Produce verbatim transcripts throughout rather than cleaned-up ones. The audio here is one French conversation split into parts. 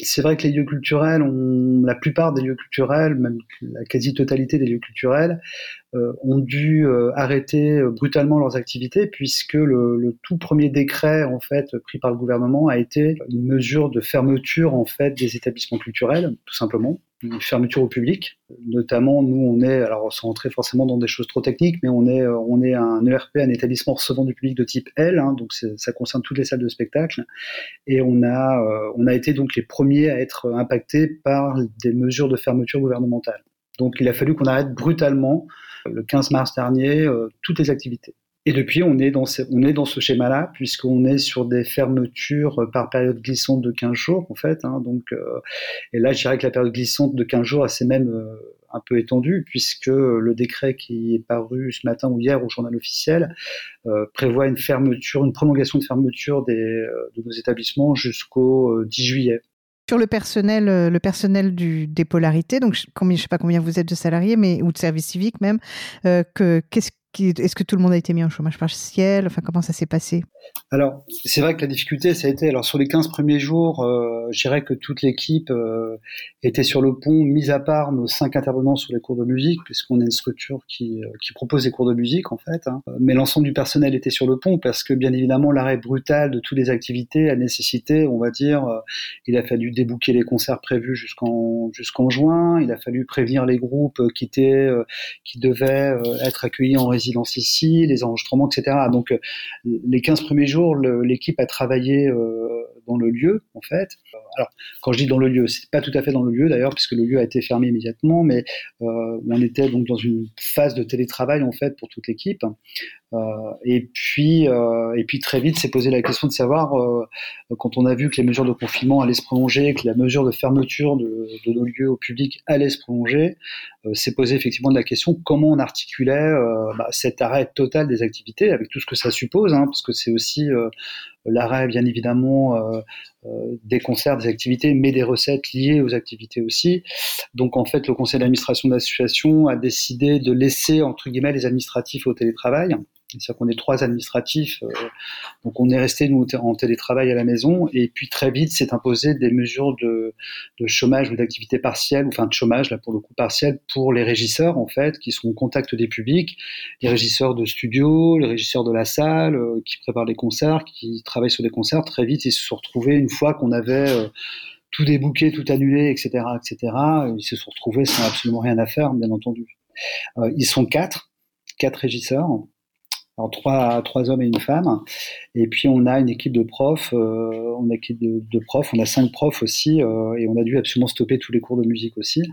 c'est vrai que les lieux culturels, ont, la plupart des lieux culturels, même la quasi-totalité des lieux culturels, euh, ont dû euh, arrêter euh, brutalement leurs activités puisque le, le tout premier décret en fait pris par le gouvernement a été une mesure de fermeture en fait des établissements culturels, tout simplement. Une fermeture au public, notamment nous on est, alors sans rentrer forcément dans des choses trop techniques, mais on est on est un E R P, un établissement recevant du public de type L, hein, donc ça concerne toutes les salles de spectacle, et on a euh, on a été donc les premiers à être impactés par des mesures de fermeture gouvernementale. Donc il a fallu qu'on arrête brutalement le quinze mars dernier euh, toutes les activités. Et depuis, on est dans ce, on est dans ce schéma-là, puisqu'on est sur des fermetures par période glissante de quinze jours, en fait. Hein, donc, euh, et là, je dirais que la période glissante de quinze jours, elle s'est même euh, un peu étendue, puisque le décret qui est paru ce matin ou hier au journal officiel euh, prévoit une fermeture, une prolongation de fermeture des, euh, de nos établissements jusqu'au euh, dix juillet. Sur le personnel, le personnel du, des polarités, donc je ne sais pas combien vous êtes de salariés, mais, ou de service civique même, euh, que, qu'est-ce qui, est-ce que tout le monde a été mis en chômage partiel? Enfin, comment ça s'est passé? Alors, c'est vrai que la difficulté, ça a été, alors sur les quinze premiers jours, euh, je dirais que toute l'équipe euh, était sur le pont, mis à part nos cinq intervenants sur les cours de musique, puisqu'on est une structure qui, euh, qui propose des cours de musique, en fait. Hein. Mais l'ensemble du personnel était sur le pont, parce que, bien évidemment, l'arrêt brutal de toutes les activités a nécessité, on va dire, euh, il a fallu débooker les concerts prévus jusqu'en, jusqu'en juin, il a fallu prévenir les groupes qui étaient, euh, qui devaient euh, être accueillis en résidence ici, les enregistrements, et cetera. Donc, euh, les quinze premiers jours, le, l'équipe a travaillé euh, dans le lieu, en fait. Alors, quand je dis dans le lieu, c'est pas tout à fait dans le lieu d'ailleurs, puisque le lieu a été fermé immédiatement, mais euh, on était donc dans une phase de télétravail en fait pour toute l'équipe. Euh, et puis, euh, et puis très vite, s'est posé la question de savoir, euh, quand on a vu que les mesures de confinement allaient se prolonger, que la mesure de fermeture de, de nos lieux au public allait se prolonger, euh, s'est posé effectivement de la question comment on articulait euh, bah, cet arrêt total des activités avec tout ce que ça suppose, hein, parce que c'est aussi euh, l'arrêt, bien évidemment, euh, euh, des concerts, des activités, mais des recettes liées aux activités aussi. Donc, en fait, le conseil d'administration de l'association a décidé de laisser, entre guillemets, les administratifs au télétravail. C'est-à-dire qu'on est trois administratifs, euh, donc on est resté nous en télétravail à la maison, et puis très vite s'est imposé des mesures de, de chômage ou d'activité partielle, enfin de chômage là pour le coup partiel pour les régisseurs en fait, qui sont au contact des publics, les régisseurs de studio, les régisseurs de la salle, euh, qui préparent les concerts, qui travaillent sur des concerts. Très vite ils se sont retrouvés une fois qu'on avait euh, tout débooké, tout annulé, et cetera, et cetera. Ils se sont retrouvés sans absolument rien à faire, bien entendu. Euh, ils sont quatre, quatre régisseurs. Alors trois, trois hommes et une femme, et puis on a une équipe de profs, euh, on a une équipe de, de profs, on a cinq profs aussi, euh, et on a dû absolument stopper tous les cours de musique aussi.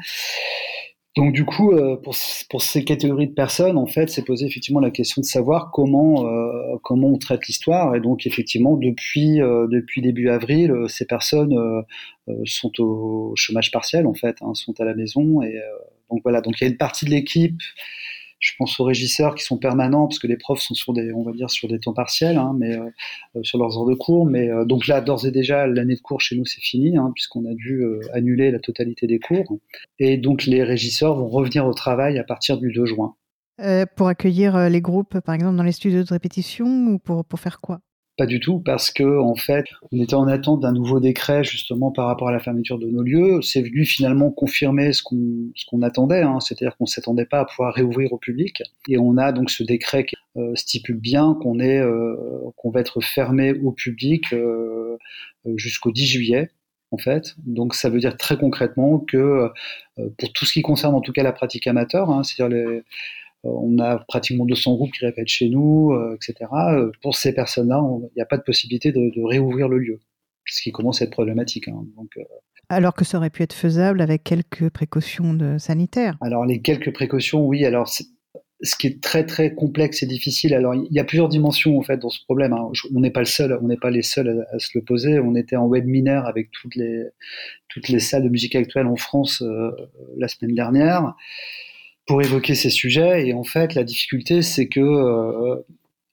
Donc du coup, euh, pour, pour ces catégories de personnes, en fait, c'est posé effectivement la question de savoir comment euh, comment on traite l'histoire. Et donc effectivement, depuis euh, depuis début avril, euh, ces personnes euh, euh, sont au chômage partiel en fait, hein, sont à la maison. Et euh, donc voilà, donc il y a une partie de l'équipe. Je pense aux régisseurs qui sont permanents parce que les profs sont sur des, on va dire, sur des temps partiels, hein, mais euh, sur leurs heures de cours. Mais euh, donc là, d'ores et déjà, l'année de cours chez nous c'est fini, hein, puisqu'on a dû euh, annuler la totalité des cours. Et donc les régisseurs vont revenir au travail à partir du deux juin. Euh, pour accueillir les groupes, par exemple, dans les studios de répétition, ou pour pour faire quoi? Pas du tout, parce que en fait, on était en attente d'un nouveau décret justement par rapport à la fermeture de nos lieux. C'est venu finalement confirmer ce qu'on ce qu'on attendait, hein, c'est-à-dire qu'on s'attendait pas à pouvoir réouvrir au public. Et on a donc ce décret qui euh, stipule bien qu'on est euh, qu'on va être fermé au public euh, jusqu'au dix juillet. En fait, donc ça veut dire très concrètement que euh, pour tout ce qui concerne en tout cas la pratique amateur, hein, c'est-à-dire les on a pratiquement deux cents groupes qui répètent chez nous, euh, et cetera. Pour ces personnes-là, il n'y a pas de possibilité de, de réouvrir le lieu, ce qui commence à être problématique. Hein. Donc, euh... Alors que ça aurait pu être faisable avec quelques précautions de sanitaires. Alors les quelques précautions, oui. Alors ce qui est très très complexe et difficile. Alors il y a plusieurs dimensions en fait dans ce problème. Hein. On n'est pas le seul, on n'est pas les seuls à, à se le poser. On était en webinaire avec toutes les toutes les salles de musique actuelle en France euh, la semaine dernière, pour évoquer ces sujets. Et en fait, la difficulté, c'est que euh,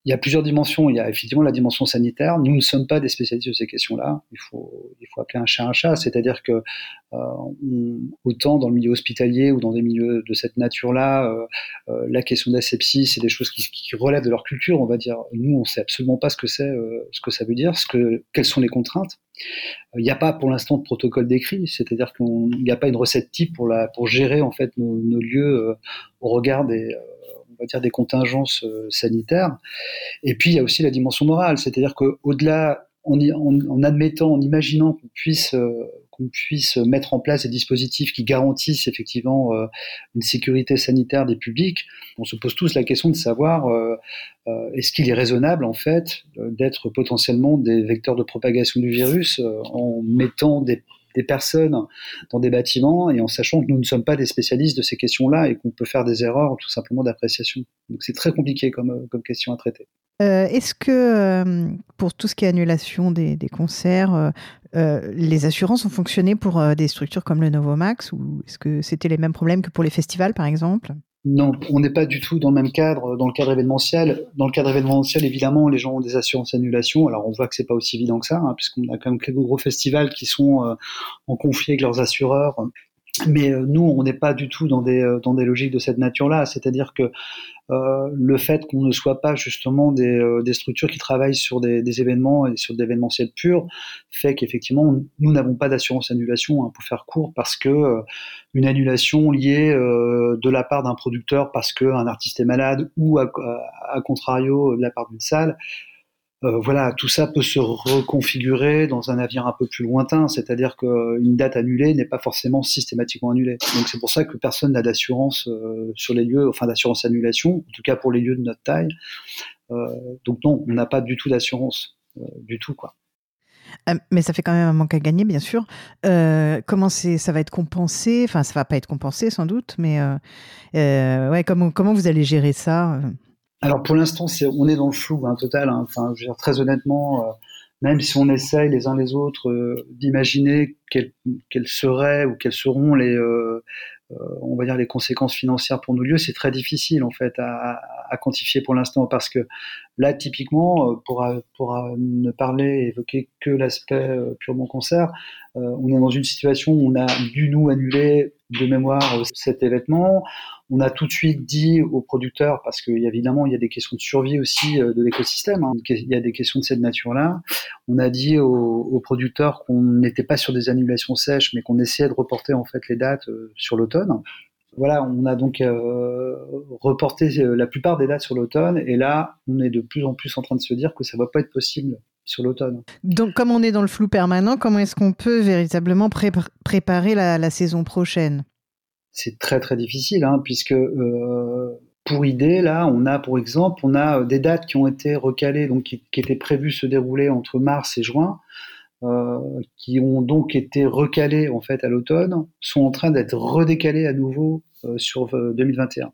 il y a plusieurs dimensions. Il y a effectivement la dimension sanitaire. Nous ne sommes pas des spécialistes de ces questions-là. Il faut, il faut appeler un chat un chat. C'est-à-dire que euh, on, autant dans le milieu hospitalier ou dans des milieux de cette nature-là, euh, euh, la question de l'asepsie, c'est des choses qui, qui relèvent de leur culture, on va dire. Nous, on ne sait absolument pas ce que c'est, euh, ce que ça veut dire, ce que, quelles sont les contraintes. Il n'y a pas pour l'instant de protocole d'écrit, c'est-à-dire qu'il n'y a pas une recette type pour, la, pour gérer en fait nos, nos lieux euh, au regard des, euh, on va dire des contingences euh, sanitaires. Et puis il y a aussi la dimension morale, c'est-à-dire qu'au-delà, en, en, en admettant, en imaginant qu'on puisse, euh, qu'on puisse mettre en place des dispositifs qui garantissent effectivement euh, une sécurité sanitaire des publics, on se pose tous la question de savoir euh, euh, est-ce qu'il est raisonnable en fait d'être potentiellement des vecteurs de propagation du virus euh, en mettant des des personnes dans des bâtiments et en sachant que nous ne sommes pas des spécialistes de ces questions-là et qu'on peut faire des erreurs tout simplement d'appréciation. Donc c'est très compliqué comme, comme question à traiter. Euh, est-ce que euh, pour tout ce qui est annulation des, des concerts, euh, euh, les assurances ont fonctionné pour euh, des structures comme le Novomax ou est-ce que c'était les mêmes problèmes que pour les festivals par exemple ? Non, on n'est pas du tout dans le même cadre, dans le cadre événementiel. Dans le cadre événementiel, évidemment, les gens ont des assurances annulation. Alors, on voit que c'est pas aussi évident que ça, hein, puisqu'on a quand même quelques gros festivals qui sont euh, en conflit avec leurs assureurs. Mais euh, nous, on n'est pas du tout dans des, euh, dans des logiques de cette nature-là. C'est-à-dire que euh, le fait qu'on ne soit pas justement des, euh, des structures qui travaillent sur des, des événements et sur de l'événementiel pur fait qu'effectivement, nous n'avons pas d'assurance annulation, hein, pour faire court, parce que euh, une annulation liée euh, de la part d'un producteur parce qu'un artiste est malade ou à, à, à contrario de la part d'une salle, Euh, voilà, tout ça peut se reconfigurer dans un avenir un peu plus lointain, c'est-à-dire qu'une date annulée n'est pas forcément systématiquement annulée. Donc c'est pour ça que personne n'a d'assurance euh, sur les lieux, enfin d'assurance annulation, en tout cas pour les lieux de notre taille. Euh, donc non, on n'a pas du tout d'assurance, euh, du tout quoi. Euh, mais ça fait quand même un manque à gagner, bien sûr. Euh, comment c'est, ça va être compensé ? Enfin, ça va pas être compensé sans doute, mais euh, euh, ouais, comment comment vous allez gérer ça ? Alors pour l'instant, c'est, on est dans le flou, hein, total. Hein. Enfin, je veux dire, très honnêtement, euh, même si on essaye les uns les autres euh, d'imaginer quelles, quelles seraient ou quelles seront les, euh, euh, on va dire les conséquences financières pour nos lieux, c'est très difficile en fait à, à quantifier pour l'instant parce que là, typiquement, pour, pour ne parler et évoquer que l'aspect purement concert, euh, on est dans une situation où on a dû nous annuler de mémoire cet événement. On a tout de suite dit aux producteurs, parce qu'évidemment, il y a des questions de survie aussi de l'écosystème, hein, il y a des questions de cette nature-là. On a dit aux, aux producteurs qu'on n'était pas sur des annulations sèches, mais qu'on essayait de reporter en fait les dates sur l'automne. Voilà, on a donc euh, reporté la plupart des dates sur l'automne, et là, on est de plus en plus en train de se dire que ça va pas être possible sur l'automne. Donc, comme on est dans le flou permanent, comment est-ce qu'on peut véritablement pré- préparer la, la saison prochaine ? C'est très très difficile, hein, puisque euh, pour idée, là, on a pour exemple, on a des dates qui ont été recalées, donc qui, qui étaient prévues se dérouler entre mars et juin, euh, qui ont donc été recalées en fait à l'automne, sont en train d'être redécalées à nouveau euh, sur euh, deux mille vingt et un.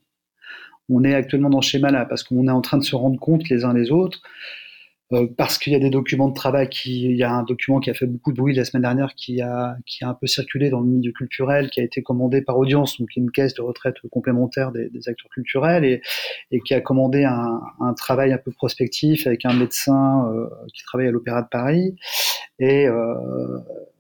On est actuellement dans ce schéma-là parce qu'on est en train de se rendre compte les uns les autres. Euh, parce qu'il y a des documents de travail, qui, il y a un document qui a fait beaucoup de bruit la semaine dernière, qui a, qui a un peu circulé dans le milieu culturel, qui a été commandé par Audience, donc une caisse de retraite complémentaire des, des acteurs culturels, et, et qui a commandé un, un travail un peu prospectif avec un médecin euh, qui travaille à l'Opéra de Paris. Et euh,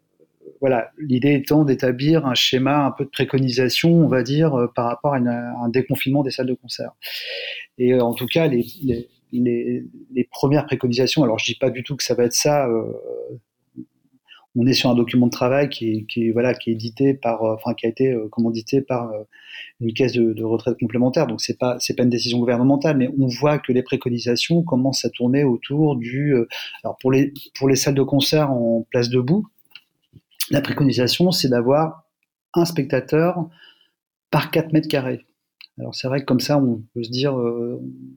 voilà, l'idée étant d'établir un schéma un peu de préconisation, on va dire, euh, par rapport à, une, à un déconfinement des salles de concert. Et euh, en tout cas, les, les Les, les premières préconisations, alors je dis pas du tout que ça va être ça, euh, on est sur un document de travail qui est, qui est, voilà, qui est édité par, euh, enfin qui a été euh, commandité par euh, une caisse de, de retraite complémentaire, donc c'est pas c'est pas une décision gouvernementale, mais on voit que les préconisations commencent à tourner autour du, euh, alors pour les pour les salles de concert en place debout, la préconisation c'est d'avoir un spectateur par quatre mètres carrés. Alors c'est vrai que comme ça on peut se dire euh,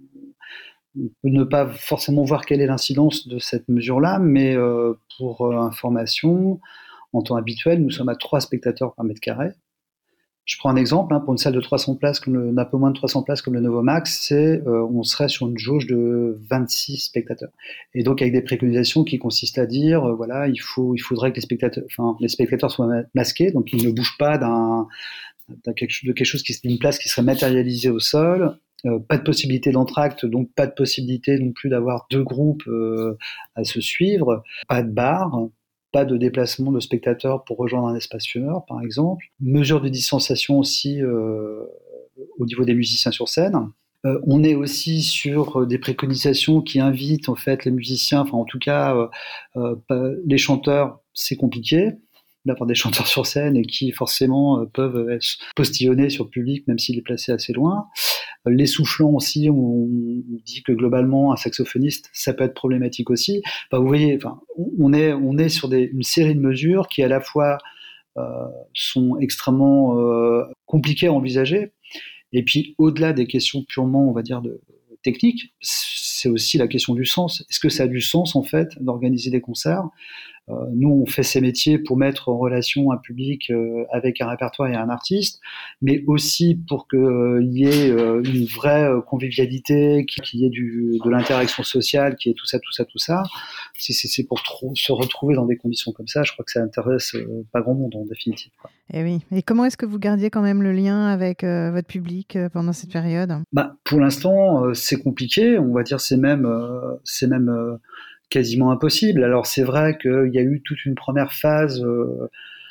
on peut ne pas forcément voir quelle est l'incidence de cette mesure-là, mais euh, pour euh, information, en temps habituel, nous sommes à trois spectateurs par mètre carré. Je prends un exemple, hein, pour une salle de trois cents places, comme le, un peu moins de trois cents places comme le Novomax, c'est, euh, on serait sur une jauge de vingt-six spectateurs. Et donc avec des préconisations qui consistent à dire, euh, voilà, il faut, il faudrait que les spectateurs, enfin, les spectateurs soient masqués, donc ils ne bougent pas d'un, d'un quelque, de quelque chose qui, d'une place qui serait matérialisée au sol, Euh, pas de possibilité d'entracte, donc pas de possibilité non plus d'avoir deux groupes euh, à se suivre, pas de bar, pas de déplacement de spectateurs pour rejoindre un espace fumeur, par exemple. Mesure de distanciation aussi euh, au niveau des musiciens sur scène. Euh, on est aussi sur des préconisations qui invitent en fait les musiciens, enfin en tout cas euh, euh, les chanteurs, c'est compliqué d'avoir des chanteurs sur scène et qui forcément euh, peuvent être postillonnés sur le public même s'il est placé assez loin. Les soufflants aussi, on dit que globalement un saxophoniste, ça peut être problématique aussi. Enfin, vous voyez, enfin, on est on est sur des, une série de mesures qui à la fois euh, sont extrêmement euh, compliquées à envisager. Et puis, au-delà des questions purement, on va dire, de, techniques, c'est aussi la question du sens. Est-ce que ça a du sens, en fait, d'organiser des concerts ? Euh, nous, on fait ces métiers pour mettre en relation un public euh, avec un répertoire et un artiste, mais aussi pour qu'il euh, y ait euh, une vraie euh, convivialité, qu'il y ait du, de l'interaction sociale, qu'il y ait tout ça, tout ça, tout ça. Si c'est, c'est pour trop, se retrouver dans des conditions comme ça, je crois que ça intéresse euh, pas grand monde en définitive, quoi. Et oui. Et comment est-ce que vous gardiez quand même le lien avec euh, votre public euh, pendant cette période ? Bah, pour l'instant, euh, c'est compliqué. On va dire c'est même, euh, c'est même euh, quasiment impossible. Alors c'est vrai qu'il y a eu toute une première phase euh,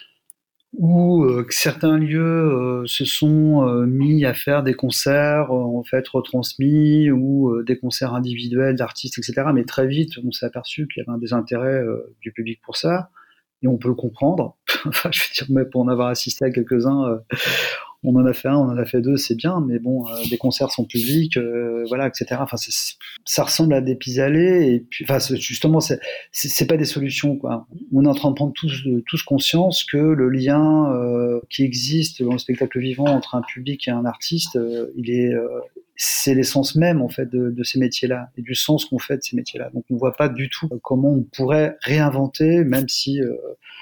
où euh, certains lieux euh, se sont euh, mis à faire des concerts euh, en fait retransmis ou euh, des concerts individuels d'artistes, et cetera. Mais très vite, on s'est aperçu qu'il y avait un désintérêt euh, du public pour ça. Et on peut le comprendre. Enfin, je veux dire, mais pour en avoir assisté à quelques-uns, euh, on en a fait un, on en a fait deux, c'est bien, mais bon, euh, des concerts sont publics, euh, voilà, et cetera. Enfin, c'est, ça ressemble à des pis-aller, et puis, enfin, c'est, justement, c'est, c'est, c'est pas des solutions, quoi. On est en train de prendre tous, tous conscience que le lien euh, qui existe dans le spectacle vivant entre un public et un artiste, euh, il est, euh, c'est l'essence même en fait de, de ces métiers-là et du sens qu'on fait de ces métiers-là. Donc, on voit pas du tout comment on pourrait réinventer, même si euh,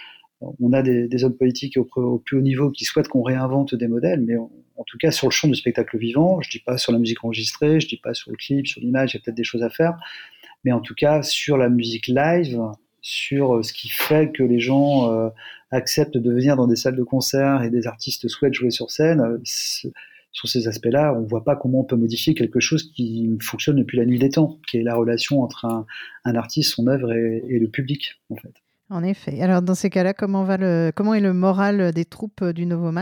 on a des, des hommes politiques au, au plus haut niveau qui souhaitent qu'on réinvente des modèles, mais on, en tout cas sur le champ du spectacle vivant, je dis pas sur la musique enregistrée, je dis pas sur le clip, sur l'image, il y a peut-être des choses à faire, mais en tout cas sur la musique live, sur ce qui fait que les gens euh, acceptent de venir dans des salles de concert et des artistes souhaitent jouer sur scène, sur ces aspects-là, on ne voit pas comment on peut modifier quelque chose qui fonctionne depuis la nuit des temps, qui est la relation entre un, un artiste, son œuvre et, et le public, en fait. En effet. Alors, dans ces cas-là, comment, va le, comment est le moral des troupes du Novomax ?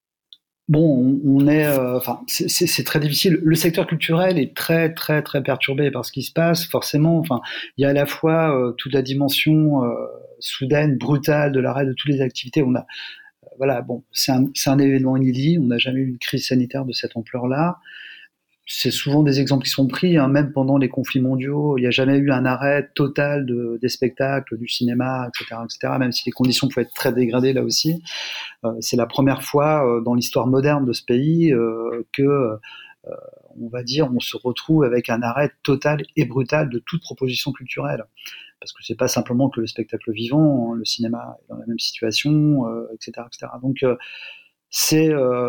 Bon, on, on est, euh, enfin, c'est, c'est, c'est très difficile. Le secteur culturel est très, très, très perturbé par ce qui se passe. Forcément, enfin, il y a à la fois euh, toute la dimension euh, soudaine, brutale de l'arrêt de toutes les activités. On a, euh, voilà, bon, c'est un, c'est un événement inédit. On n'a jamais eu une crise sanitaire de cette ampleur-là. C'est souvent des exemples qui sont pris, hein, même pendant les conflits mondiaux, il n'y a jamais eu un arrêt total de, des spectacles, du cinéma, et cetera, et cetera, même si les conditions pouvaient être très dégradées là aussi. Euh, c'est la première fois euh, dans l'histoire moderne de ce pays euh, que, euh, on va dire, on se retrouve avec un arrêt total et brutal de toute proposition culturelle. Parce que c'est pas simplement que le spectacle vivant, hein, le cinéma est dans la même situation, euh, et cetera, et cetera. Donc euh, c'est euh,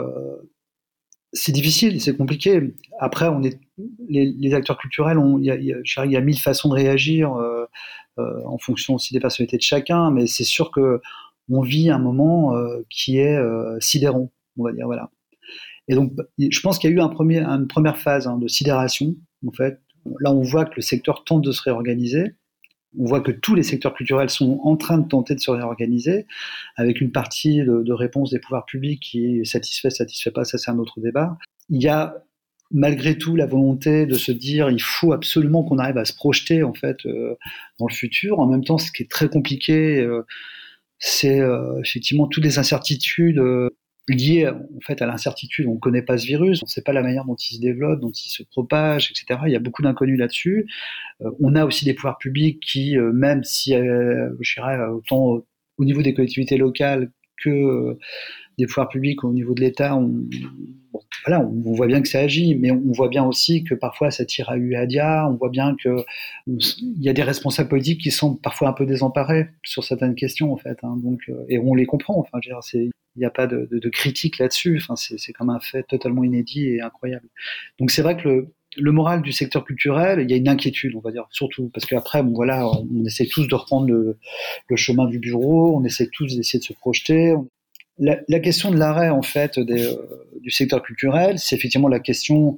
c'est difficile, c'est compliqué. Après, on est les, les acteurs culturels, il y a, y, a, y a mille façons de réagir euh, euh, en fonction aussi des personnalités de chacun, mais c'est sûr que on vit un moment euh, qui est euh, sidérant, on va dire, voilà. Et donc, je pense qu'il y a eu un premier, une première phase hein, de sidération, en fait. Là, on voit que le secteur tente de se réorganiser. On voit que tous les secteurs culturels sont en train de tenter de se réorganiser, avec une partie de, de réponse des pouvoirs publics qui est satisfait, satisfait pas, ça c'est un autre débat. Il y a malgré tout la volonté de se dire il faut absolument qu'on arrive à se projeter en fait euh, dans le futur. En même temps, ce qui est très compliqué, euh, c'est euh, effectivement toutes les incertitudes euh, liées en fait à l'incertitude. On ne connaît pas ce virus, on ne sait pas la manière dont il se développe, dont il se propage, et cetera. Il y a beaucoup d'inconnus là-dessus. Euh, on a aussi des pouvoirs publics qui, euh, même si, euh, je dirais, autant au niveau des collectivités locales que euh, des pouvoirs publics au niveau de l'État, on, bon, voilà, on, on voit bien que ça agit, mais on, on voit bien aussi que parfois ça tire à Huadia, on voit bien que il y a des responsables politiques qui sont parfois un peu désemparés sur certaines questions en fait, hein, donc euh, et on les comprend. Enfin, je veux dire, c'est, il n'y a pas de, de, de critique là-dessus. Enfin, c'est, c'est comme un fait totalement inédit et incroyable. Donc c'est vrai que le le moral du secteur culturel, il y a une inquiétude, on va dire, surtout, parce qu'après, bon, voilà, on essaie tous de reprendre le, le chemin du bureau, on essaie tous d'essayer de se projeter. La, la question de l'arrêt, en fait, des, euh, du secteur culturel, c'est effectivement la question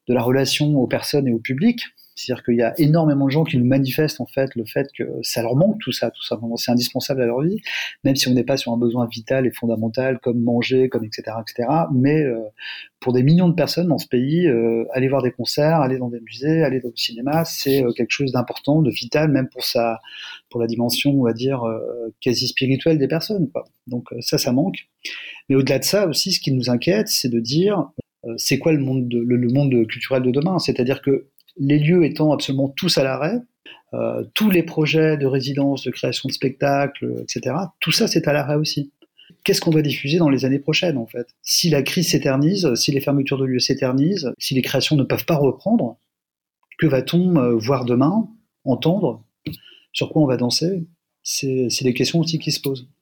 de la relation aux personnes et au public. C'est-à-dire qu'il y a énormément de gens qui nous manifestent en fait le fait que ça leur manque tout ça, tout simplement, c'est indispensable à leur vie, même si on n'est pas sur un besoin vital et fondamental comme manger, comme et cetera, et cetera. Mais euh, pour des millions de personnes dans ce pays, euh, aller voir des concerts, aller dans des musées, aller dans le cinéma, c'est euh, quelque chose d'important, de vital, même pour sa, pour la dimension, on va dire, euh, quasi spirituelle des personnes, quoi. Donc euh, ça, ça manque. Mais au-delà de ça aussi, ce qui nous inquiète, c'est de dire, euh, c'est quoi le monde, de, le, le monde culturel de demain ? C'est-à-dire que les lieux étant absolument tous à l'arrêt, euh, tous les projets de résidence, de création de spectacles, et cetera, tout ça c'est à l'arrêt aussi. Qu'est-ce qu'on va diffuser dans les années prochaines en fait ? Si la crise s'éternise, si les fermetures de lieux s'éternisent, si les créations ne peuvent pas reprendre, que va-t-on euh, voir demain, entendre ? Sur quoi on va danser ? C'est, c'est des questions aussi qui se posent.